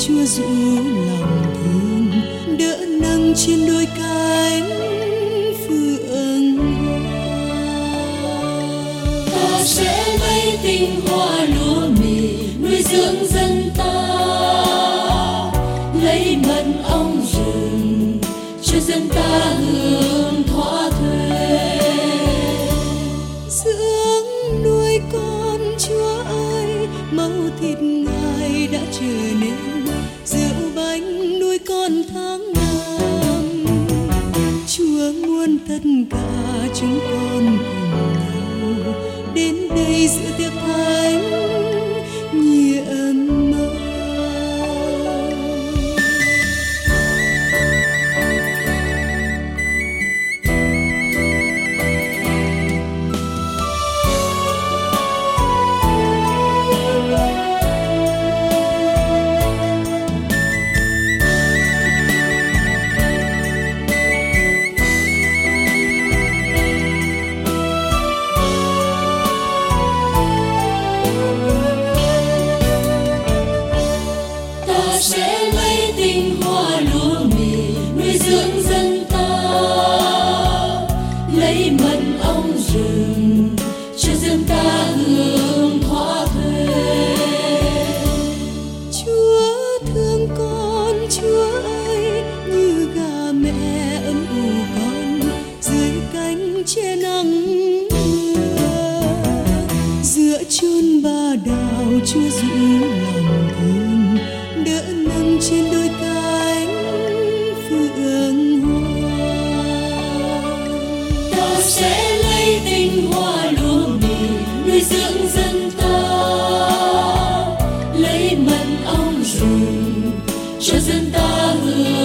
Chúa dịu lòng thương, đỡ nâng trên đôi cánh phượng hoa. Ta sẽ lấy tinh hoa lúa mì nuôi dưỡng dân ta, lấy mật ong rừng cho dân ta hưởng thỏa thuê. Dưỡng nuôi con Chúa ơi, máu thịt Ngài đã trở nên rượu bánh nuôi con tháng năm. Chúa muốn tất cả chúng con cùng nhau đến đây dự tiệc thánh nhiệm màu. Sẽ lấy tinh hoa lúa mì nuôi dưỡng dân ta, lấy mật ong rừng cho dân ta hưởng thỏa thuê. Chúa thương con, Chúa ơi, như gà mẹ ấm ủ con dưới cánh che nắng mưa. Giữa chốn ba đào Chúa dịu lòng thương, đỡ nâng trên đôi cánh phượng hoa. Ta sẽ lấy tinh hoa lúa mì nuôi dưỡng dân ta, lấy mật ong rừng cho dân ta hưởng